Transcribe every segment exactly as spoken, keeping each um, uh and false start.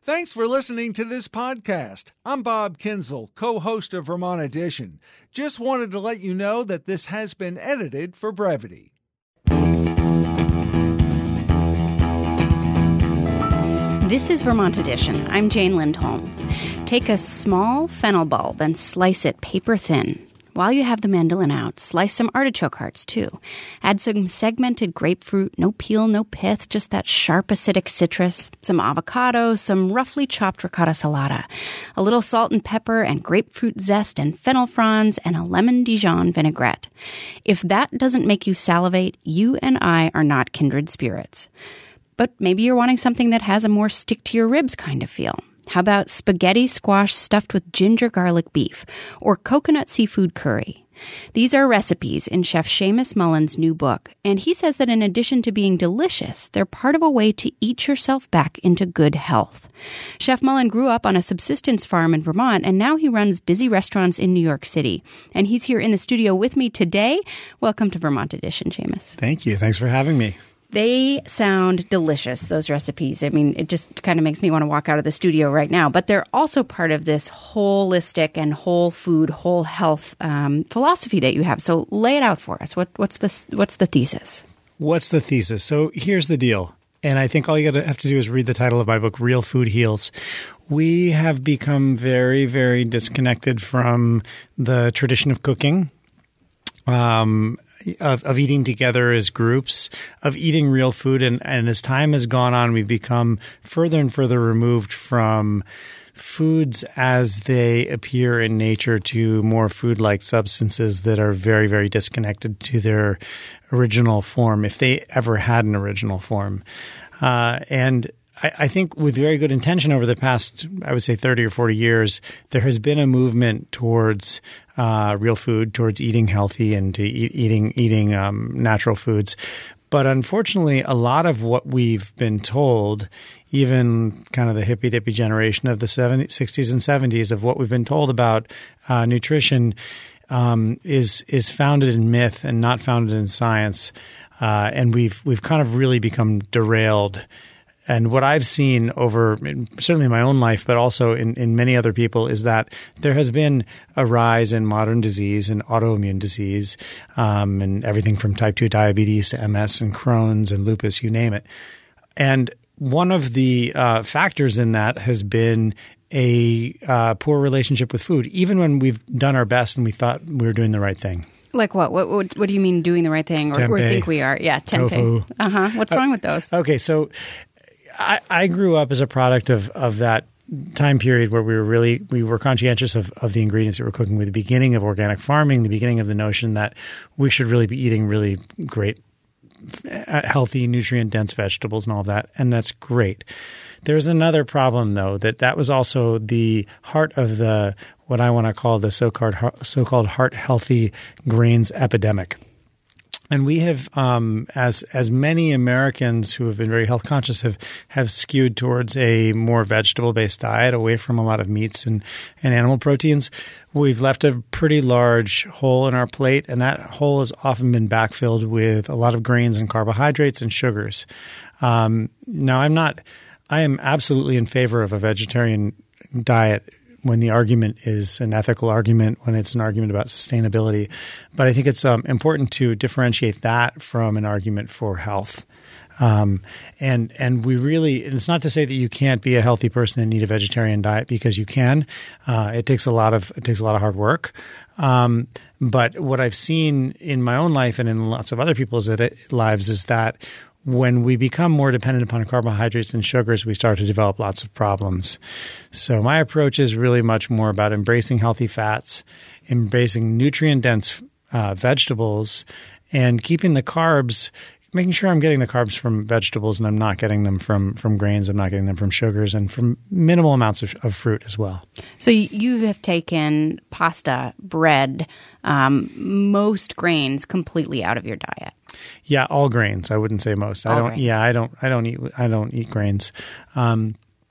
Thanks for listening to this podcast. I'm Bob Kinzel, co-host of Vermont Edition. Just wanted to let you know that this has been edited for brevity. This is Vermont Edition. I'm Jane Lindholm. Take a small fennel bulb and slice it paper thin. While you have the mandolin out, slice some artichoke hearts, too. Add some segmented grapefruit, no peel, no pith, just that sharp acidic citrus, some avocado, some roughly chopped ricotta salata, a little salt and pepper and grapefruit zest and fennel fronds, and a lemon Dijon vinaigrette. If that doesn't make you salivate, you and I are not kindred spirits. But maybe you're wanting something that has a more stick-to-your-ribs kind of feel. How about spaghetti squash stuffed with ginger garlic beef or coconut seafood curry? These are recipes in Chef Seamus Mullen's new book, and he says that in addition to being delicious, they're part of a way to eat yourself back into good health. Chef Mullen grew up on a subsistence farm in Vermont, and now he runs busy restaurants in New York City. And he's here in the studio with me today. Welcome to Vermont Edition, Seamus. Thank you. Thanks for having me. They sound delicious, those recipes. I mean, it just kind of makes me want to walk out of the studio right now. But they're also part of this holistic and whole food, whole health um, philosophy that you have. So lay it out for us. What, what's the what's the thesis? What's the thesis? So here's the deal. And I think all you got to have to do is read the title of my book, Real Food Heals. We have become very, very disconnected from the tradition of cooking. Um Of, of eating together as groups, of eating real food. And, and as time has gone on, we've become further and further removed from foods as they appear in nature to more food-like substances that are very, very disconnected to their original form, if they ever had an original form. Uh, and I think with very good intention over the past, I would say thirty or forty years, there has been a movement towards uh, real food, towards eating healthy and to eat, eating eating um, natural foods. But unfortunately, a lot of what we've been told, even kind of the hippy-dippy generation of the seventies, sixties and seventies, of what we've been told about uh, nutrition um, is is founded in myth and not founded in science. Uh, and we've we've kind of really become derailed. And what I've seen over certainly in my own life, but also in, in many other people, is that there has been a rise in modern disease and autoimmune disease, um, and everything from type two diabetes to M S and Crohn's and lupus, you name it. And one of the uh, factors in that has been a uh, poor relationship with food, even when we've done our best and we thought we were doing the right thing. Like what? What, what, what do you mean doing the right thing, or, or think we are? Yeah, tempeh. Uh-huh. What's wrong with those? Okay, so I, I grew up as a product of, of that time period where we were really we were conscientious of, of the ingredients that we're cooking with the beginning of organic farming, the beginning of the notion that we should really be eating really great, healthy, nutrient-dense vegetables and all of that, and that's great. There's another problem, though, that that was also the heart of the what I want to call the so-called so-called heart-healthy grains epidemic. And we have, um, as as many Americans who have been very health conscious, have, have skewed towards a more vegetable-based diet, away from a lot of meats and, and animal proteins. We've left a pretty large hole in our plate, and that hole has often been backfilled with a lot of grains and carbohydrates and sugars. Um, now, I'm not – I am absolutely in favor of a vegetarian diet when the argument is an ethical argument, when it's an argument about sustainability. But I think it's um, important to differentiate that from an argument for health. Um, and and we really – and it's not to say that you can't be a healthy person and eat a vegetarian diet, because you can. Uh, it takes a lot of it takes a lot of hard work. Um, but what I've seen in my own life and in lots of other people's lives is that when we become more dependent upon carbohydrates and sugars, we start to develop lots of problems. So my approach is really much more about embracing healthy fats, embracing nutrient-dense uh, vegetables, and keeping the carbs – making sure I'm getting the carbs from vegetables and I'm not getting them from, from grains, I'm not getting them from sugars, and from minimal amounts of, of fruit as well. So you have taken pasta, bread, um, most grains completely out of your diet. Yeah, all grains. I wouldn't say most. All I don't. grains. Yeah, I don't. I don't eat. I don't eat grains. Um,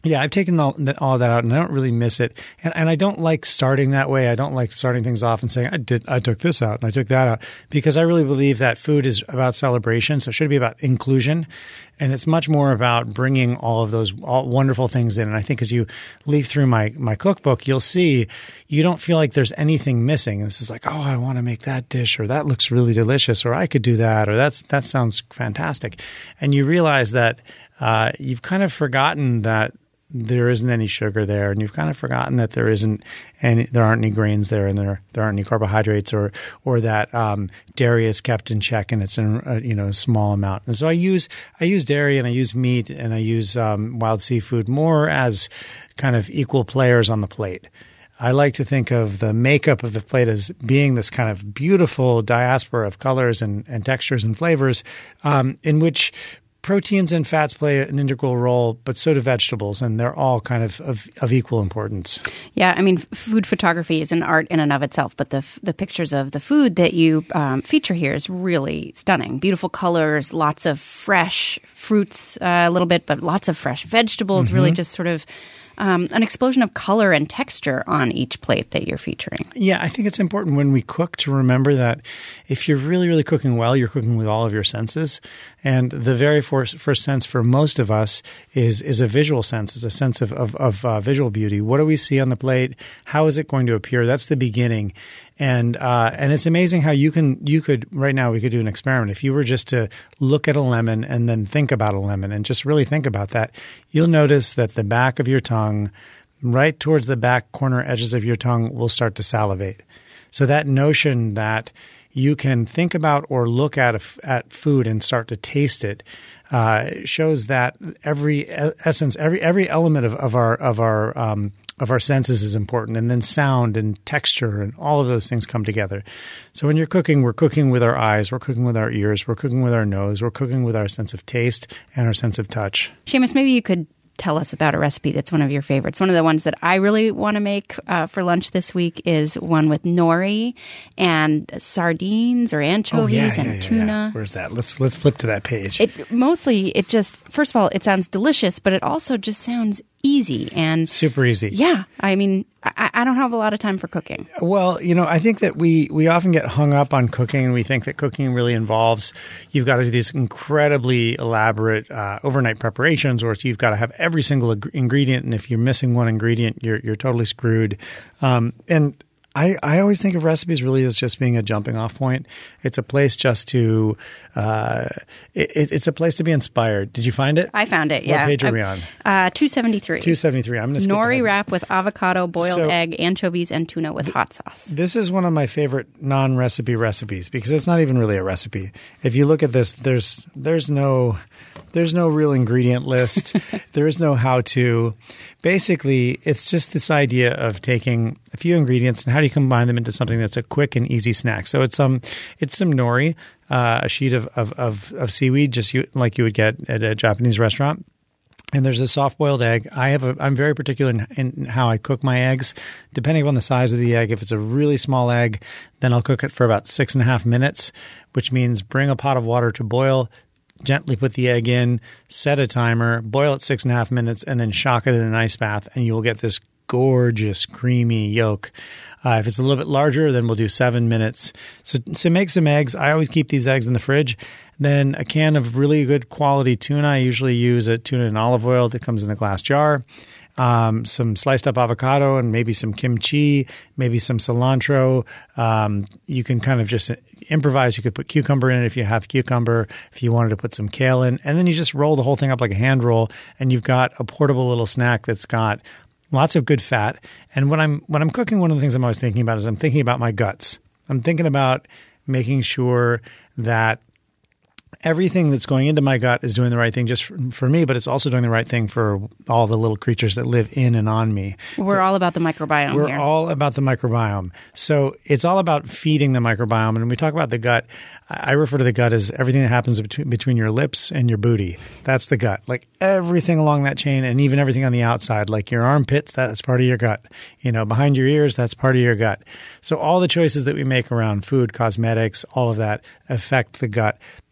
Yeah, I've taken all, all of that out, and I don't really miss it. And, and I don't like starting that way. I don't like starting things off and saying, I did, I took this out and I took that out, because I really believe that food is about celebration. So it should be about inclusion. And it's much more about bringing all of those all wonderful things in. And I think as you leaf through my, my cookbook, you'll see you don't feel like there's anything missing. This is like, oh, I want to make that dish, or that looks really delicious, or I could do that, or that's that sounds fantastic. And you realize that uh, you've kind of forgotten that there isn't any sugar there, and you've kind of forgotten that there isn't any, there aren't any grains there, and there there aren't any carbohydrates, or or that um, dairy is kept in check and it's in a, you know a small amount. And so I use I use dairy and I use meat and I use um, wild seafood more as kind of equal players on the plate. I like to think of the makeup of the plate as being this kind of beautiful diaspora of colors and, and textures and flavors, um, in which proteins and fats play an integral role, but so do vegetables, and they're all kind of, of of equal importance. Yeah, I mean, food photography is an art in and of itself, but the the pictures of the food that you um, feature here is really stunning. Beautiful colors, lots of fresh fruits, uh, a little bit, but lots of fresh vegetables, mm-hmm. really just sort of Um, an explosion of color and texture on each plate that you're featuring. Yeah, I think it's important when we cook to remember that if you're really, really cooking well, you're cooking with all of your senses. And the very first, first sense for most of us is is a visual sense, is a sense of, of, of uh, visual beauty. What do we see on the plate? How is it going to appear? That's the beginning. And uh, and it's amazing how you can you could right now we could do an experiment. If you were just to look at a lemon and then think about a lemon and just really think about that, you'll notice that the back of your tongue, right towards the back corner edges of your tongue, will start to salivate. So that notion that you can think about or look at a, at food and start to taste it uh, shows that every essence, every every element of, of our of our um, of our senses is important, and then sound and texture and all of those things come together. So when you're cooking, we're cooking with our eyes, we're cooking with our ears, we're cooking with our nose, we're cooking with our sense of taste and our sense of touch. Seamus, maybe you could tell us about a recipe that's one of your favorites. One of the ones that I really want to make uh, for lunch this week is one with nori and sardines or anchovies oh, yeah, and yeah, yeah, tuna. Yeah. Where's that? Let's let's flip to that page. It mostly it just first of all it sounds delicious, but it also just sounds easy and super easy. Yeah, I mean, I, I don't have a lot of time for cooking. Well, you know, I think that we we often get hung up on cooking, and we think that cooking really involves you've got to do these incredibly elaborate uh, overnight preparations, or you've got to have every single ag- ingredient, and if you're missing one ingredient, you're you're totally screwed. Um, and I, I always think of recipes really as just being a jumping off point. It's a place just to uh, it, it's a place to be inspired. Did you find it? I found it, what yeah. What page are I, we on? Uh, two seventy-three. two seventy-three. I'm going to skip Nori ahead. wrap with avocado, boiled so, egg, anchovies, and tuna with hot sauce. This is one of my favorite non-recipe recipes because it's not even really a recipe. If you look at this, there's there's no there's no real ingredient list. There is no how-to. Basically, it's just this idea of taking a few ingredients and how do you combine them into something that's a quick and easy snack. So it's um it's some nori, uh, a sheet of of, of, of seaweed, just you, like you would get at a Japanese restaurant. And there's a soft-boiled egg. I have a, I'm very particular in, in how I cook my eggs, depending on the size of the egg. If it's a really small egg, then I'll cook it for about six and a half minutes, which means bring a pot of water to boil, gently put the egg in, set a timer, boil it six and a half minutes, and then shock it in an ice bath, and you will get this gorgeous, creamy yolk. Uh, if it's a little bit larger, then we'll do seven minutes. So, so make some eggs. I always keep these eggs in the fridge. Then a can of really good quality tuna. I usually use a tuna and olive oil that comes in a glass jar. Um, some sliced up avocado and maybe some kimchi, maybe some cilantro. Um, you can kind of just improvise. You could put cucumber in it if you have cucumber, if you wanted to put some kale in. And then you just roll the whole thing up like a hand roll, and you've got a portable little snack that's got lots of good fat. And when I'm when I'm cooking, one of the things I'm always thinking about is I'm thinking about my guts. I'm thinking about making sure that everything that's going into my gut is doing the right thing just for, for me, but it's also doing the right thing for all the little creatures that live in and on me. We're all about the microbiome We're here. all about the microbiome. So it's all about feeding the microbiome. And when we talk about the gut, I refer to the gut as everything that happens between, between your lips and your booty. That's the gut. Like everything along that chain, and even everything on the outside, like your armpits, that's part of your gut. You know, behind your ears, that's part of your gut. So all the choices that we make around food, cosmetics, all of that affect the gut.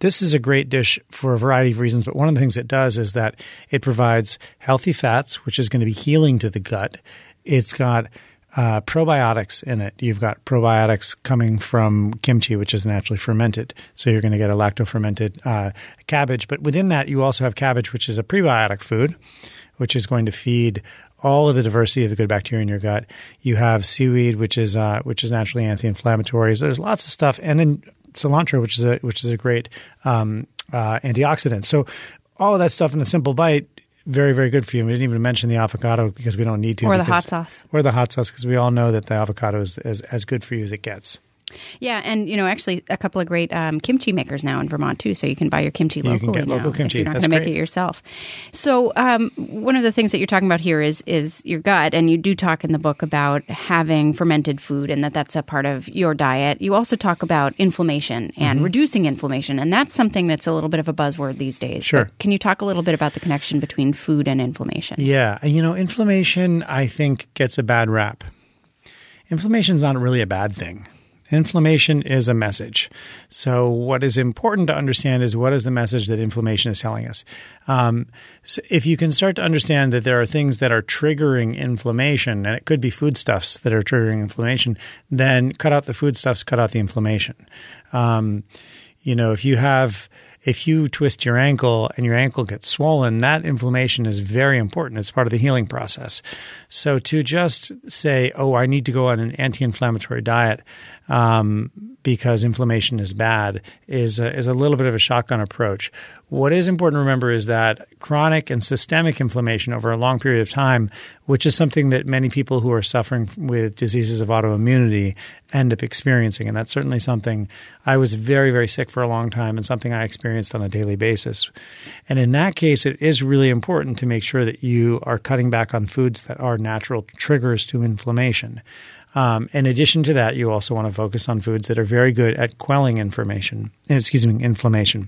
this is a great dish for a variety of reasons, but one of the things it does is that it provides healthy fats, which is going to be healing to the gut. It's got uh, probiotics in it. You've got probiotics coming from kimchi, which is naturally fermented. So you're going to get a lacto-fermented uh, cabbage. But within that, you also have cabbage, which is a prebiotic food, which is going to feed all of the diversity of the good bacteria in your gut. You have seaweed, which is uh, which is naturally anti-inflammatory. So there's lots of stuff, and then cilantro, which is a which is a great um, uh, antioxidant. So all of that stuff in a simple bite, very very good for you. We didn't even mention the avocado because we don't need to. Or the because, hot sauce. Or the hot sauce, because we all know that the avocado is as, as good for you as it gets. Yeah, and you know, actually, a couple of great um, kimchi makers now in Vermont too. So you can buy your kimchi locally. You can get local now, kimchi. If you're not That's going to make great. it yourself. So um, one of the things that you're talking about here is is your gut, and you do talk in the book about having fermented food, and that that's a part of your diet. You also talk about inflammation and Mm-hmm. reducing inflammation, and that's something that's a little bit of a buzzword these days. Sure. But can you talk a little bit about the connection between food and inflammation? Yeah, and you know, inflammation, I think, gets a bad rap. Inflammation is not really a bad thing. Inflammation is a message. So what is important to understand is what is the message that inflammation is telling us. Um, so if you can start to understand that there are things that are triggering inflammation, and it could be foodstuffs that are triggering inflammation, then cut out the foodstuffs, cut out the inflammation. Um, you know, if you have... If you twist your ankle and your ankle gets swollen, that inflammation is very important. It's part of the healing process. So to just say, oh, I need to go on an anti-inflammatory diet um, because inflammation is bad is a, is a little bit of a shotgun approach. What is important to remember is that chronic and systemic inflammation over a long period of time, which is something that many people who are suffering with diseases of autoimmunity end up experiencing. And that's certainly something I was very, very sick for a long time and something I experienced on a daily basis. And in that case, it is really important to make sure that you are cutting back on foods that are natural triggers to inflammation. Um, in addition to that, you also want to focus on foods that are very good at quelling inflammation. Excuse me, inflammation.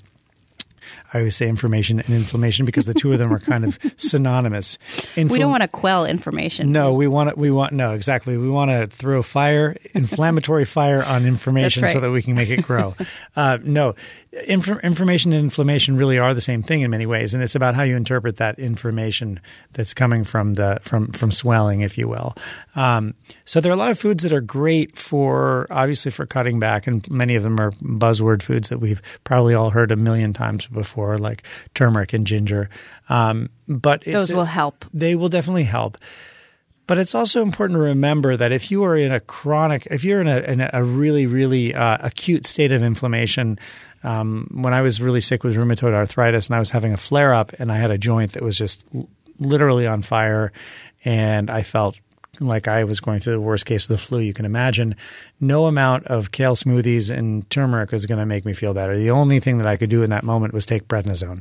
I always say information and inflammation because the two of them are kind of synonymous. Infl- we don't want to quell information. No, we want to, we want no exactly. We want to throw fire, inflammatory fire on information That's right. so that we can make it grow. uh, no, Inf- information and inflammation really are the same thing in many ways, and it's about how you interpret that information that's coming from the from from swelling, if you will. Um, so there are a lot of foods that are great for obviously for cutting back, and many of them are buzzword foods that we've probably all heard a million times before, like turmeric and ginger. Um, but it's, Those will help. They will definitely help. But it's also important to remember that if you are in a chronic, if you're in a, in a really, really uh, acute state of inflammation, um, when I was really sick with rheumatoid arthritis and I was having a flare up and I had a joint that was just l- literally on fire and I felt like I was going through the worst case of the flu you can imagine, no amount of kale smoothies and turmeric was going to make me feel better. The only thing that I could do in that moment was take prednisone.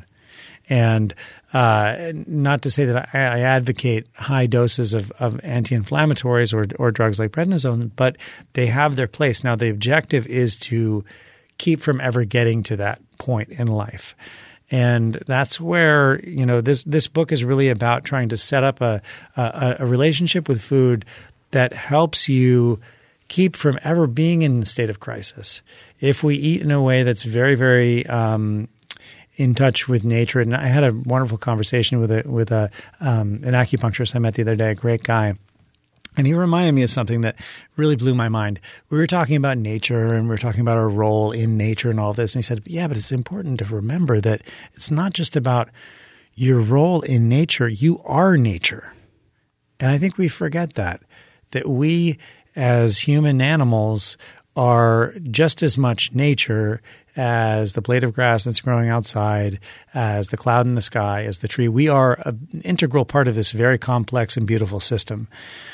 And uh, not to say that I, I advocate high doses of, of anti-inflammatories or, or drugs like prednisone, but they have their place. Now, the objective is to keep from ever getting to that point in life. And that's where, you know, this this book is really about trying to set up a, a, a relationship with food that helps you keep from ever being in a state of crisis. If we eat in a way that's very, very um, in touch with nature, and I had a wonderful conversation with a with a um, an acupuncturist I met the other day, a great guy. And he reminded me of something that really blew my mind. We were talking about nature and we were talking about our role in nature and all this. And he said, yeah, but it's important to remember that it's not just about your role in nature. You are nature. And I think we forget that, that we as human animals are just as much nature as the blade of grass that's growing outside, as the cloud in the sky, as the tree. We are an integral part of this very complex and beautiful system.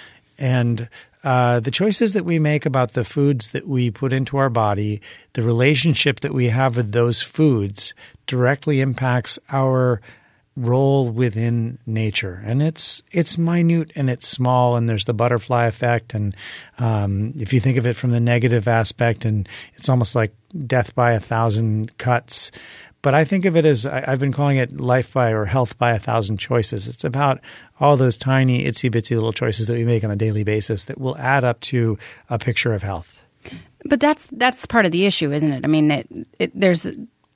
And uh, the choices that we make about the foods that we put into our body, the relationship that we have with those foods directly impacts our role within nature. And it's it's minute and it's small, and there's the butterfly effect. And um, if you think of it from the negative aspect, and it's almost like death by a thousand cuts. But I think of it as, I've been calling it life by or health by a thousand choices. It's about all those tiny, itsy-bitsy little choices that we make on a daily basis that will add up to a picture of health. But that's that's part of the issue, isn't it? I mean, it, it, there's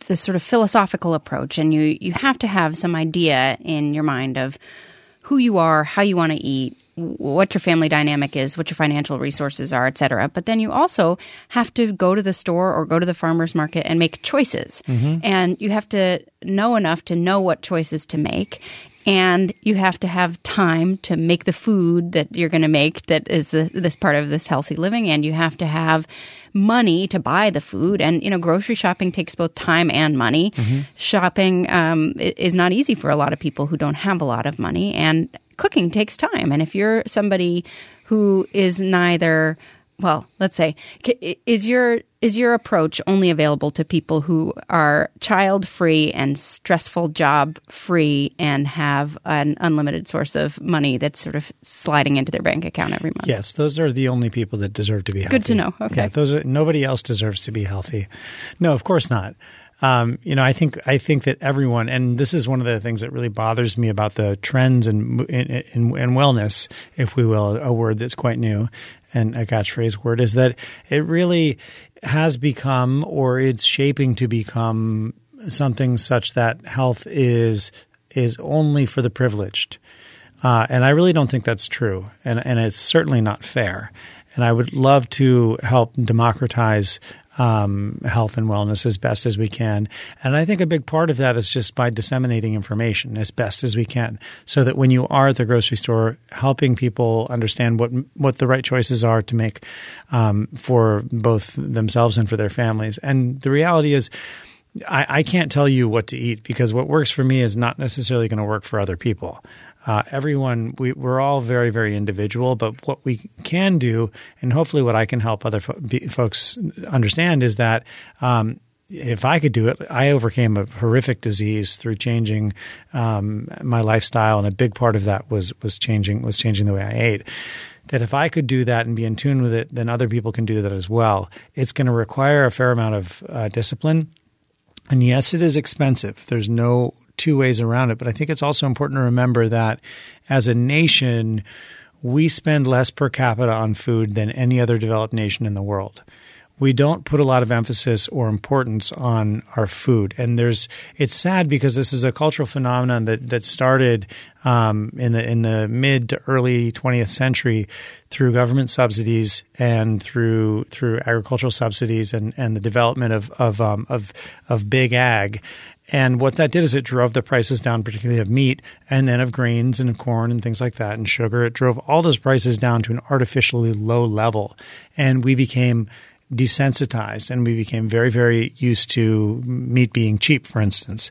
this sort of philosophical approach, and you you have to have some idea in your mind of who you are, how you want to eat, what your family dynamic is, what your financial resources are, et cetera. But then you also have to go to the store or go to the farmer's market and make choices. Mm-hmm. And you have to know enough to know what choices to make. And you have to have time to make the food that you're going to make that is the, this part of this healthy living. And you have to have money to buy the food. And, you know, grocery shopping takes both time and money. Mm-hmm. Shopping um, is not easy for a lot of people who don't have a lot of money. And cooking takes time. And if you're somebody who is neither, well, let's say, is your is your approach only available to people who are child-free and stressful job-free and have an unlimited source of money that's sort of sliding into their bank account every month? Yes, those are the only people that deserve to be healthy. Good to know. Okay. Yeah, those are, nobody else deserves to be healthy. No, of course not. Um, you know, I think I think that everyone, and this is one of the things that really bothers me about the trends in in, in, in wellness, if we will, a word that's quite new and a catchphrase word, is that it really has become, or it's shaping to become, something such that health is is only for the privileged, uh, and I really don't think that's true, and and it's certainly not fair. And I would love to help democratize Um, health and wellness as best as we can. And I think a big part of that is just by disseminating information as best as we can, so that when you are at the grocery store, helping people understand what what the right choices are to make um, for both themselves and for their families. And the reality is, I, I can't tell you what to eat, because what works for me is not necessarily going to work for other people. Uh, everyone, we, we're all very, very individual, but what we can do, and hopefully what I can help other fo- be, folks understand, is that um, if I could do it, I overcame a horrific disease through changing um, my lifestyle, and a big part of that was was changing was changing the way I ate. That if I could do that and be in tune with it, then other people can do that as well. It's going to require a fair amount of uh, discipline, and yes, it is expensive. There's no two ways around it. But I think it's also important to remember that as a nation, we spend less per capita on food than any other developed nation in the world. We don't put a lot of emphasis or importance on our food. And there's it's sad, because this is a cultural phenomenon that that started um, in the in the mid to early twentieth century through government subsidies and through through agricultural subsidies and, and the development of of, um, of of big ag. And what that did is it drove the prices down, particularly of meat, and then of grains and corn and things like that, and sugar. It drove all those prices down to an artificially low level. And we became desensitized, and we became very, very used to meat being cheap, for instance.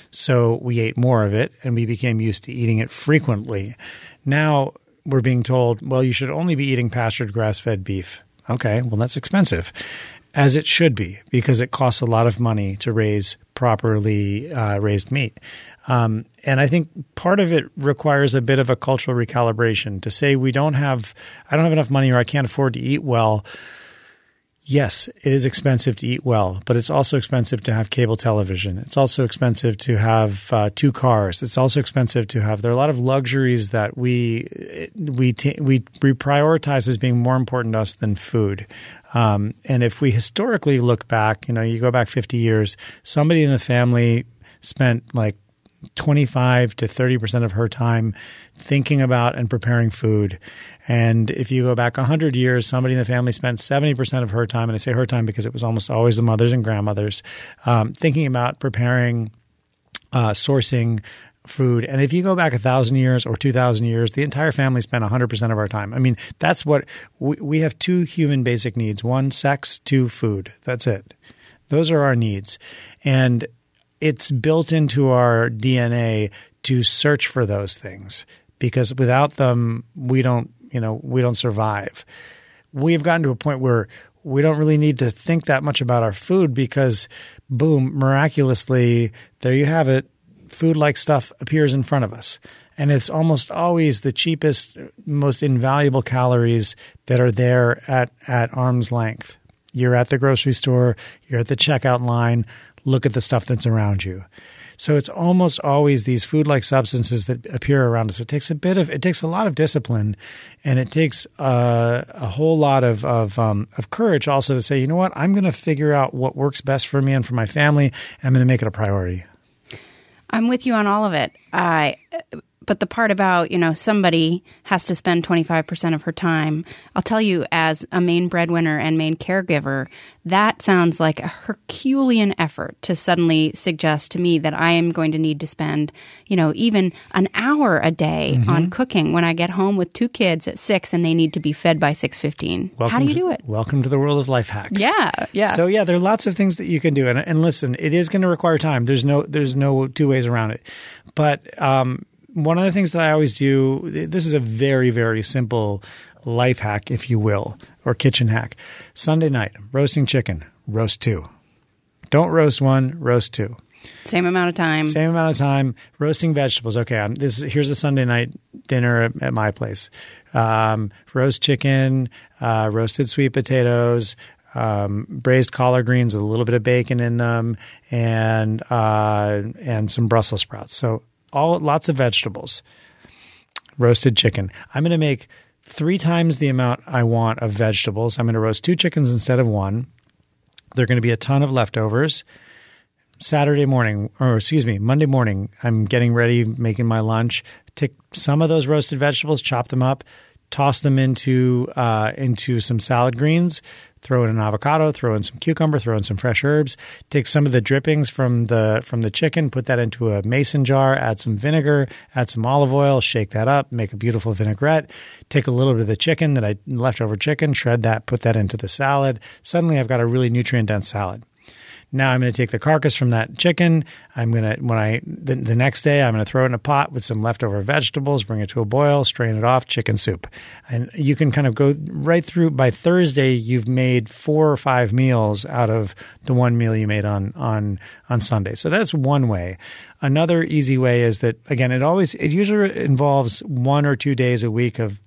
So we ate more of it, and we became used to eating it frequently. Now we're being told, well, you should only be eating pastured grass-fed beef. Okay, well, that's expensive. As it should be, because it costs a lot of money to raise properly uh, raised meat. Um, and I think part of it requires a bit of a cultural recalibration to say we don't have – I don't have enough money, or I can't afford to eat well. Yes, it is expensive to eat well, but it's also expensive to have cable television. It's also expensive to have uh, two cars. It's also expensive to have – there are a lot of luxuries that we we t- we, we prioritize as being more important to us than food. Um, and if we historically look back, you know, you go back fifty years, somebody in the family spent like twenty-five to thirty percent of her time thinking about and preparing food. And if you go back one hundred years, somebody in the family spent seventy percent of her time, and I say her time because it was almost always the mothers and grandmothers, um, thinking about preparing, uh, sourcing food. And if you go back a thousand years or two thousand years, the entire family spent one hundred percent of our time. I mean, that's what we, we have two human basic needs: one, sex; two, food. That's it. Those are our needs. And it's built into our D N A to search for those things, because without them, we don't, you know, we don't survive. We've gotten to a point where we don't really need to think that much about our food, because boom, miraculously, there you have it. Food-like stuff appears in front of us. And it's almost always the cheapest, most invaluable calories that are there at, at arm's length. You're at the grocery store, you're at the checkout line, look at the stuff that's around you. So it's almost always these food-like substances that appear around us. It takes a bit of, it takes a lot of discipline, and it takes uh, a whole lot of of, um, of courage also to say, you know what, I'm going to figure out what works best for me and for my family, and I'm going to make it a priority. I'm with you on all of it. I, but the part about, you know, somebody has to spend twenty-five percent of her time, I'll tell you, as a main breadwinner and main caregiver, that sounds like a Herculean effort to suddenly suggest to me that I am going to need to spend, you know, even an hour a day mm-hmm. on cooking when I get home with two kids at six and they need to be fed by six fifteen. How do you do it? Welcome to the world of life hacks. Yeah, yeah. So yeah, there are lots of things that you can do. And, and listen, it is going to require time. There's no, there's no two ways around it. But, um, one of the things that I always do, this is a very, very simple life hack, if you will, or kitchen hack. Sunday night, roasting chicken, roast two. Don't roast one, roast two. Same amount of time. Same amount of time. Roasting vegetables. Okay, I'm, this here's a Sunday night dinner at, at my place. Um, roast chicken, uh, roasted sweet potatoes, um, braised collard greens with a little bit of bacon in them, and uh, and some Brussels sprouts. So all lots of vegetables. Roasted chicken. I'm going to make three times the amount I want of vegetables. I'm going to roast two chickens instead of one. There are going to be a ton of leftovers. Saturday morning, or excuse me, Monday morning, I'm getting ready, making my lunch. Take some of those roasted vegetables, chop them up, toss them into uh, into some salad greens, throw in an avocado, throw in some cucumber, throw in some fresh herbs. Take some of the drippings from the from the chicken, put that into a mason jar, add some vinegar, add some olive oil, shake that up, make a beautiful vinaigrette. Take a little bit of the chicken that I leftover chicken, shred that, put that into the salad. Suddenly I've got a really nutrient-dense salad. Now I'm going to take the carcass from that chicken. I'm going to, when I, the, the next day, I'm going to throw it in a pot with some leftover vegetables, bring it to a boil, strain it off, chicken soup. And you can kind of go right through. By Thursday, you've made four or five meals out of the one meal you made on, on, on Sunday. So that's one way. Another easy way is that, again, it always, it usually involves one or two days a week of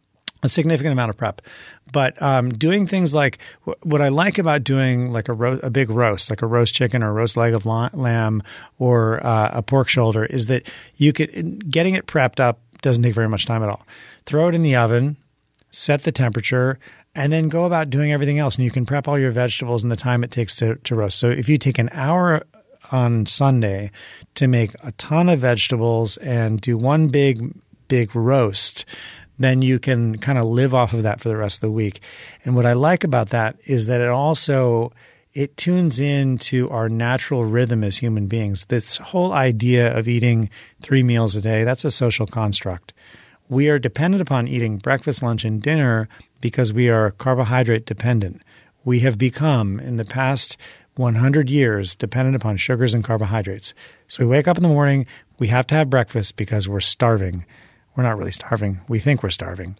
a significant amount of prep. But um, doing things like what I like about doing like a, ro- a big roast, like a roast chicken or a roast leg of la- lamb or uh, a pork shoulder, is that you could getting it prepped up doesn't take very much time at all. Throw it in the oven, set the temperature, and then go about doing everything else. And you can prep all your vegetables in the time it takes to, to roast. So if you take an hour on Sunday to make a ton of vegetables and do one big, big roast, then you can kind of live off of that for the rest of the week. And what I like about that is that it also it tunes into our natural rhythm as human beings. This whole idea of eating three meals a day, that's a social construct. We are dependent upon eating breakfast, lunch, and dinner because we are carbohydrate dependent. We have become, in the past one hundred years, dependent upon sugars and carbohydrates. So we wake up in the morning, we have to have breakfast because we're starving. We're not really starving. We think we're starving.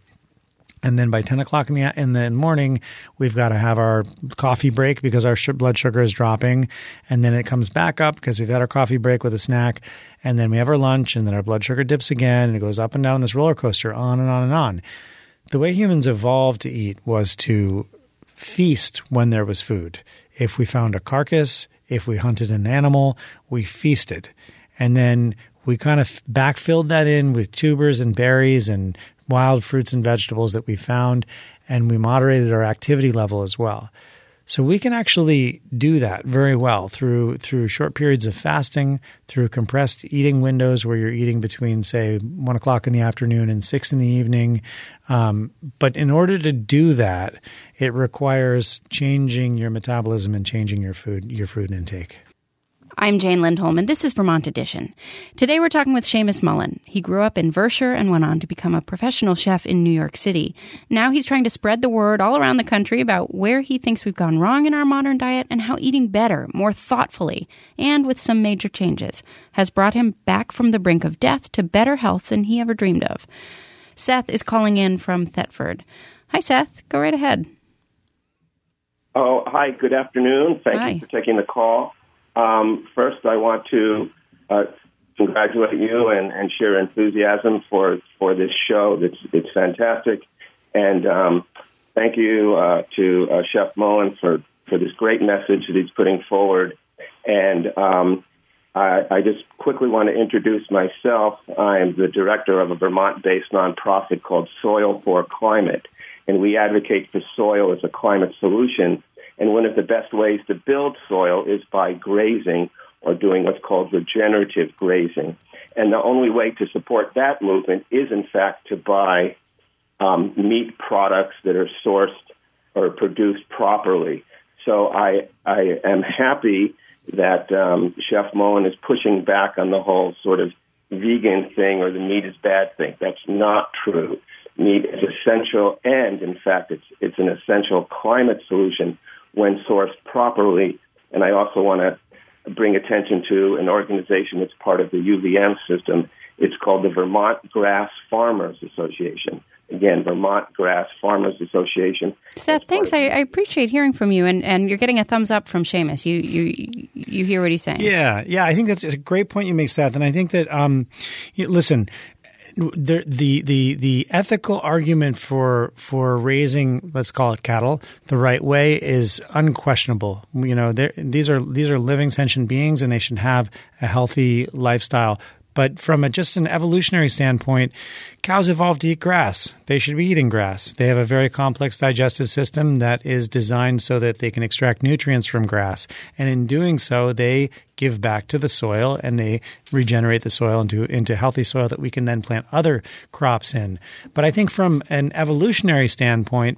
And then by ten o'clock in the in the morning, we've got to have our coffee break because our sh- blood sugar is dropping. And then it comes back up because we've had our coffee break with a snack. And then we have our lunch, and then our blood sugar dips again, and it goes up and down on this roller coaster, on and on and on. The way humans evolved to eat was to feast when there was food. If we found a carcass, if we hunted an animal, we feasted. And then we kind of backfilled that in with tubers and berries and wild fruits and vegetables that we found, and we moderated our activity level as well. So we can actually do that very well through through short periods of fasting, through compressed eating windows where you're eating between, say, one o'clock in the afternoon and six in the evening. Um, but in order to do that, it requires changing your metabolism and changing your food your food intake. I'm Jane Lindholm, and this is Vermont Edition. Today we're talking with Seamus Mullen. He grew up in Vershire and went on to become a professional chef in New York City. Now he's trying to spread the word all around the country about where he thinks we've gone wrong in our modern diet and how eating better, more thoughtfully, and with some major changes, has brought him back from the brink of death to better health than he ever dreamed of. Seth is calling in from Thetford. Hi, Seth. Go right ahead. Oh, hi. Good afternoon. Thank Hi. you for taking the call. Um, first, I want to uh, congratulate you and, and share enthusiasm for, for this show. It's, it's fantastic. And um, thank you uh, to uh, Chef Mullen for, for this great message that he's putting forward. And um, uh, I, I just quickly want to introduce myself. I'm the director of a Vermont-based nonprofit called Soil for Climate, and we advocate for soil as a climate solution. And one of the best ways to build soil is by grazing or doing what's called regenerative grazing. And the only way to support that movement is, in fact, to buy um, meat products that are sourced or produced properly. So I, I am happy that um, Chef Moen is pushing back on the whole sort of vegan thing or the meat is bad thing. That's not true. Meat is essential, and in fact, it's it's an essential climate solution when sourced properly. And I also want to bring attention to an organization that's part of the U V M system. It's called the Vermont Grass Farmers Association. Again, Vermont Grass Farmers Association. Seth, thanks. I, I appreciate hearing from you, and, and you're getting a thumbs up from Seamus. You you you hear what he's saying? Yeah, yeah. I think that's a great point you make, Seth. And I think that um, you, listen. The, the the the ethical argument for for raising, let's call it cattle, the right way is unquestionable. You know, these are these are living sentient beings, and they should have a healthy lifestyle. But from a, just an evolutionary standpoint, cows evolved to eat grass. They should be eating grass. They have a very complex digestive system that is designed so that they can extract nutrients from grass. And in doing so, they give back to the soil and they regenerate the soil into, into healthy soil that we can then plant other crops in. But I think from an evolutionary standpoint,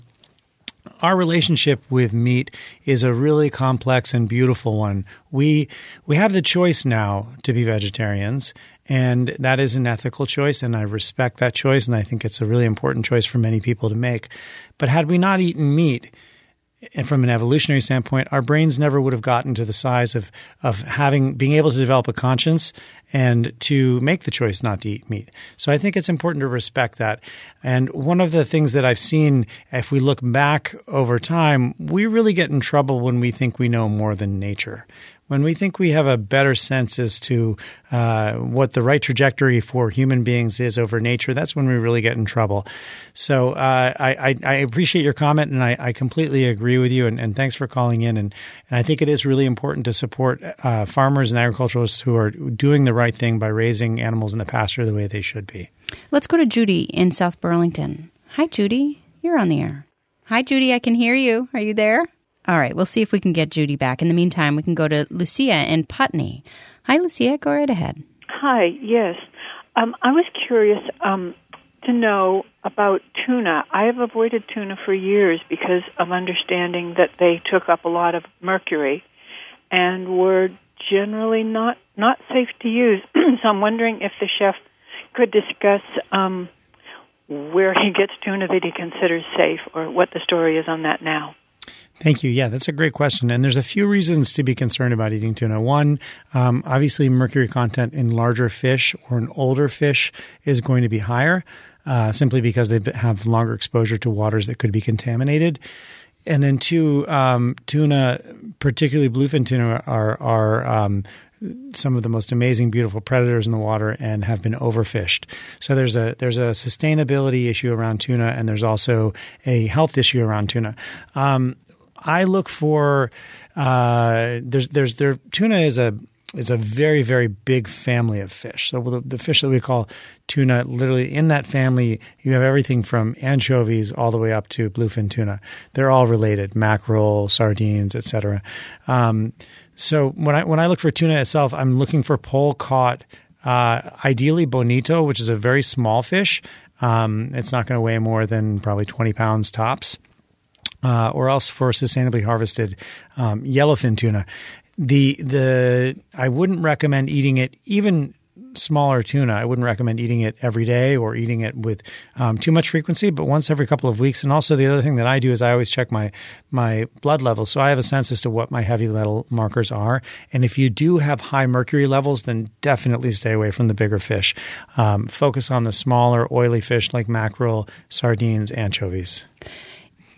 our relationship with meat is a really complex and beautiful one. We we have the choice now to be vegetarians, and that is an ethical choice, and I respect that choice, and I think it's a really important choice for many people to make. But had we not eaten meat, and from an evolutionary standpoint, our brains never would have gotten to the size of of having being able to develop a conscience and to make the choice not to eat meat. So I think it's important to respect that. And one of the things that I've seen, if we look back over time, we really get in trouble when we think we know more than nature. When we think we have a better sense as to uh, what the right trajectory for human beings is over nature, that's when we really get in trouble. So uh, I, I, I appreciate your comment, and I, I completely agree with you, and, and thanks for calling in. And, and I think it is really important to support uh, farmers and agriculturalists who are doing the right thing by raising animals in the pasture the way they should be. Let's go to Judy in South Burlington. Hi, Judy. You're on the air. Hi, Judy. I can hear you. Are you there? All right, we'll see if we can get Judy back. In the meantime, we can go to Lucia in Putney. Hi, Lucia. Go right ahead. Hi, yes. Um, I was curious um, to know about tuna. I have avoided tuna for years because of understanding that they took up a lot of mercury and were generally not, not safe to use. So I'm wondering if the chef could discuss um, where he gets tuna that he considers safe, or what the story is on that now. Thank you. Yeah, that's a great question. And there's a few reasons to be concerned about eating tuna. One, um, obviously mercury content in larger fish or in older fish is going to be higher, uh, simply because they have longer exposure to waters that could be contaminated. And then two, um, tuna, particularly bluefin tuna, are, are um, some of the most amazing, beautiful predators in the water and have been overfished. So there's a there's a sustainability issue around tuna, and there's also a health issue around tuna. Um, I look for uh, there's there's there tuna is a is a very very big family of fish. So the, the fish that we call tuna, literally in that family, you have everything from anchovies all the way up to bluefin tuna. They're all related: mackerel, sardines, et cetera. Um, so when I when I look for tuna itself, I'm looking for pole caught, uh, ideally bonito, which is a very small fish. Um, it's not going to weigh more than probably twenty pounds tops. Uh, or else for sustainably harvested um, yellowfin tuna. The the I wouldn't recommend eating it, even smaller tuna. I wouldn't recommend eating it every day or eating it with um, too much frequency, but once every couple of weeks. And also the other thing that I do is I always check my my blood levels, so I have a sense as to what my heavy metal markers are. And if you do have high mercury levels, then definitely stay away from the bigger fish. Um, focus on the smaller, oily fish like mackerel, sardines, anchovies.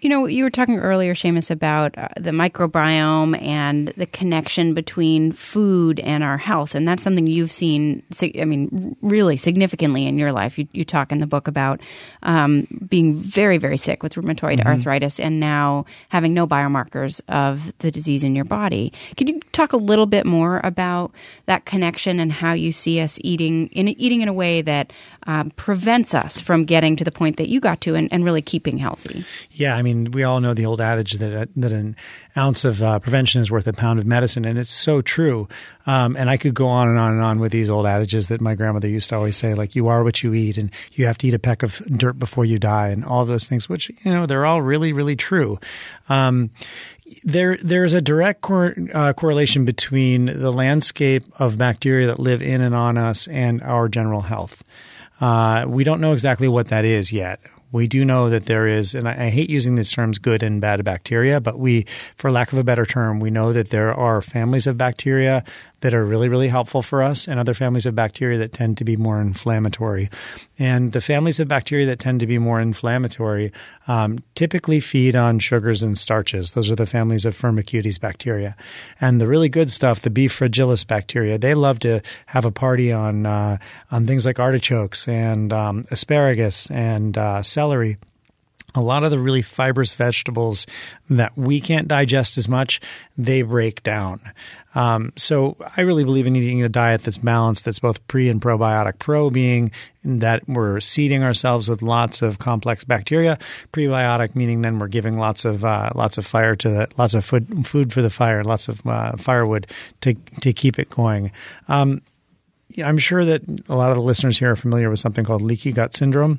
You know, you were talking earlier, Seamus, about uh, the microbiome and the connection between food and our health. And that's something you've seen, I mean, really significantly in your life. You, you talk in the book about um, being very, very sick with rheumatoid mm-hmm. arthritis and now having no biomarkers of the disease in your body. Can you talk a little bit more about that connection and how you see us eating in, eating in a way that um, prevents us from getting to the point that you got to and, and really keeping healthy? Yeah, I mean, we all know the old adage that that an ounce of uh, prevention is worth a pound of medicine, and it's so true. Um, and I could go on and on and on with these old adages that my grandmother used to always say, like, you are what you eat, and you have to eat a peck of dirt before you die, and all those things, which, you know, they're all really, really true. Um, there, there's a direct cor- uh, correlation between the landscape of bacteria that live in and on us and our general health. Uh, we don't know exactly what that is yet. We do know that there is, and I, I hate using these terms good and bad bacteria, but we, for lack of a better term, we know that there are families of bacteria that are really, really helpful for us and other families of bacteria that tend to be more inflammatory. And the families of bacteria that tend to be more inflammatory um, typically feed on sugars and starches. Those are the families of Firmicutes bacteria. And the really good stuff, the B. fragilis bacteria, they love to have a party on, uh, on things like artichokes and um, asparagus and uh, celery. A lot of the really fibrous vegetables that we can't digest as much, they break down. Um, so I really believe in eating a diet that's balanced, that's both pre and probiotic. Pro being that we're seeding ourselves with lots of complex bacteria. Prebiotic meaning then we're giving lots of uh, lots of fire to the lots of food food for the fire, lots of uh, firewood to to keep it going. Um, I'm sure that a lot of the listeners here are familiar with something called leaky gut syndrome.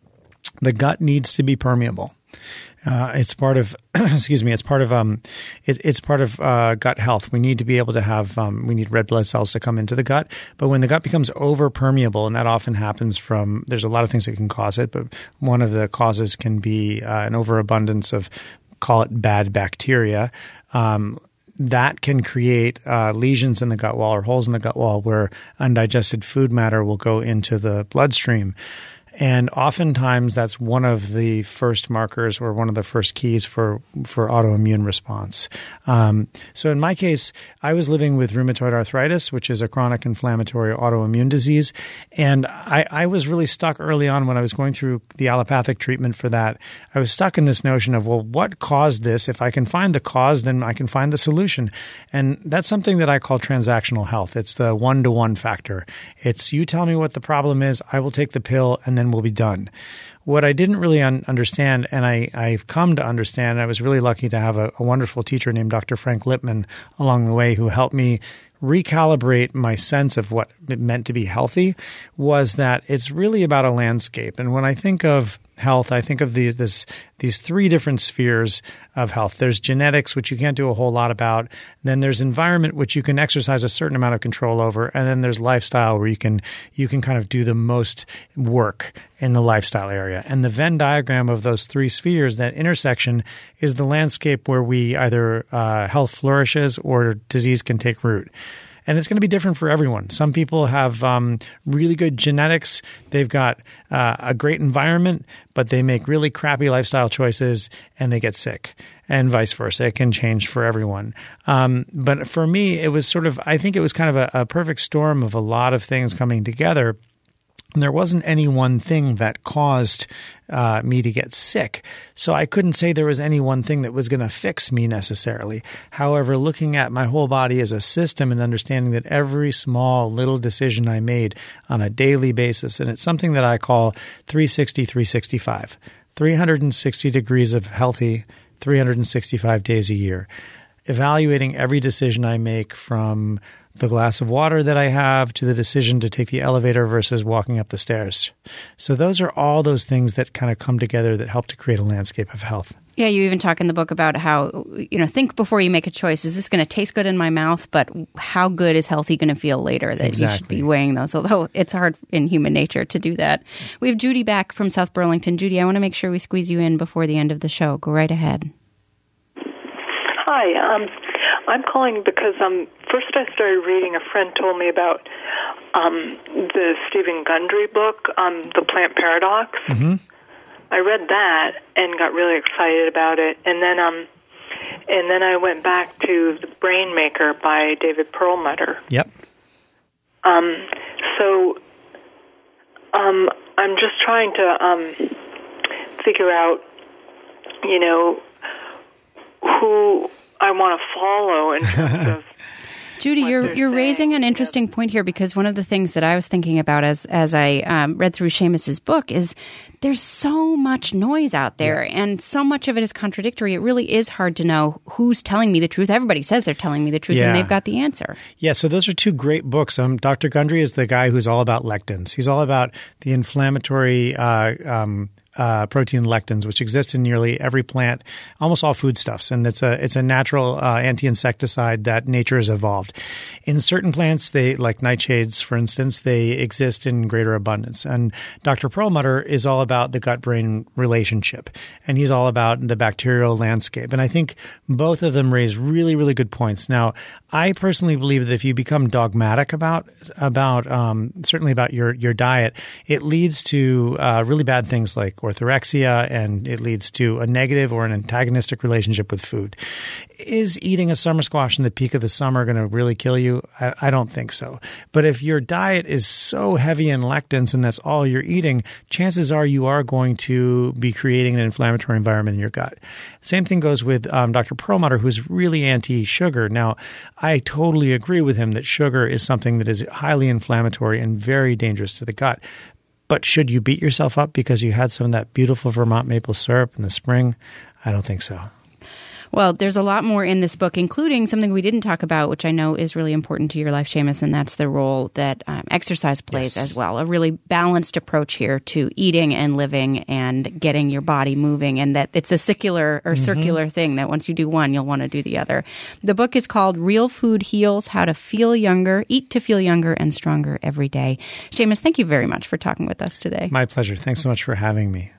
The gut needs to be permeable. Uh, it's part of, excuse me, it's part of, um, it, it's part of uh, gut health. We need to be able to have, um, we need red blood cells to come into the gut. But when the gut becomes over permeable, and that often happens from, there's a lot of things that can cause it, but one of the causes can be uh, an overabundance of, call it bad bacteria. Um, that can create uh, lesions in the gut wall or holes in the gut wall where undigested food matter will go into the bloodstream. And oftentimes that's one of the first markers or one of the first keys for, for autoimmune response. Um, so in my case, I was living with rheumatoid arthritis, which is a chronic inflammatory autoimmune disease. And I, I was really stuck early on when I was going through the allopathic treatment for that. I was stuck in this notion of, well, what caused this? If I can find the cause, then I can find the solution. And that's something that I call transactional health. It's the one-to-one factor. It's you tell me what the problem is, I will take the pill, and then will be done. What I didn't really un- understand, and I, I've come to understand, I was really lucky to have a, a wonderful teacher named Doctor Frank Lipman along the way who helped me recalibrate my sense of what it meant to be healthy, was that it's really about a landscape. And when I think of health, I think of these this these three different spheres of health. There's genetics, which you can't do a whole lot about. Then there's environment, which you can exercise a certain amount of control over. And then there's lifestyle, where you can you can kind of do the most work in the lifestyle area. And the Venn diagram of those three spheres, that intersection, is the landscape where we either uh, health flourishes or disease can take root. And it's going to be different for everyone. Some people have um, really good genetics. They've got uh, a great environment, but they make really crappy lifestyle choices and they get sick, and vice versa. It can change for everyone. Um, but for me, it was sort of, I think it was kind of a, a perfect storm of a lot of things coming together. And there wasn't any one thing that caused uh, me to get sick. So I couldn't say there was any one thing that was going to fix me necessarily. However, looking at my whole body as a system and understanding that every small little decision I made on a daily basis, and it's something that I call three sixty, three sixty-five, three hundred sixty degrees of healthy, three hundred sixty-five days a year, evaluating every decision I make, from the glass of water that I have to the decision to take the elevator versus walking up the stairs. So those are all those things that kind of come together that help to create a landscape of health. Yeah, you even talk in the book about how, you know, think before you make a choice. Is this going to taste good in my mouth? But how good is healthy going to feel later? That exactly. You should be weighing those, although it's hard in human nature to do that. We have Judy back from South Burlington. Judy, I want to make sure we squeeze you in before the end of the show. Go right ahead. Hi, um, I'm calling because um, first I started reading, a friend told me about um, the Stephen Gundry book, um, The Plant Paradox. Mm-hmm. I read that and got really excited about it. And then um, and then I went back to The Brain Maker by David Perlmutter. Yep. Um, so um, I'm just trying to um, figure out, you know, who I want to follow in terms of. Judy, you're you're saying. raising an interesting point here, because one of the things that I was thinking about as as I um, read through Seamus's book is there's so much noise out there, yeah. and so much of it is contradictory. It really is hard to know who's telling me the truth. Everybody says they're telling me the truth, yeah. and they've got the answer. Yeah, so those are two great books. Um, Doctor Gundry is the guy who's all about lectins. He's all about the inflammatory uh, um Uh, protein lectins, which exist in nearly every plant, almost all foodstuffs, and it's a it's a natural uh, anti-insecticide that nature has evolved. In certain plants, they like nightshades, for instance, they exist in greater abundance. And Doctor Perlmutter is all about the gut-brain relationship, and he's all about the bacterial landscape. And I think both of them raise really, really good points. Now, I personally believe that if you become dogmatic about about um, certainly about your your diet, it leads to uh, really bad things like orthorexia, and it leads to a negative or an antagonistic relationship with food. Is eating a summer squash in the peak of the summer going to really kill you? I, I don't think so. But if your diet is so heavy in lectins and that's all you're eating, chances are you are going to be creating an inflammatory environment in your gut. Same thing goes with um, Doctor Perlmutter, who's really anti-sugar. Now, I totally agree with him that sugar is something that is highly inflammatory and very dangerous to the gut. But should you beat yourself up because you had some of that beautiful Vermont maple syrup in the spring? I don't think so. Well, there's a lot more in this book, including something we didn't talk about, which I know is really important to your life, Seamus, and that's the role that um, exercise plays yes. as well. A really balanced approach here to eating and living and getting your body moving, and that it's a circular or mm-hmm. circular thing that once you do one, you'll want to do the other. The book is called Real Food Heals: How to Feel Younger, Eat to Feel Younger and Stronger Every Day. Seamus, thank you very much for talking with us today. My pleasure. Thanks so much for having me.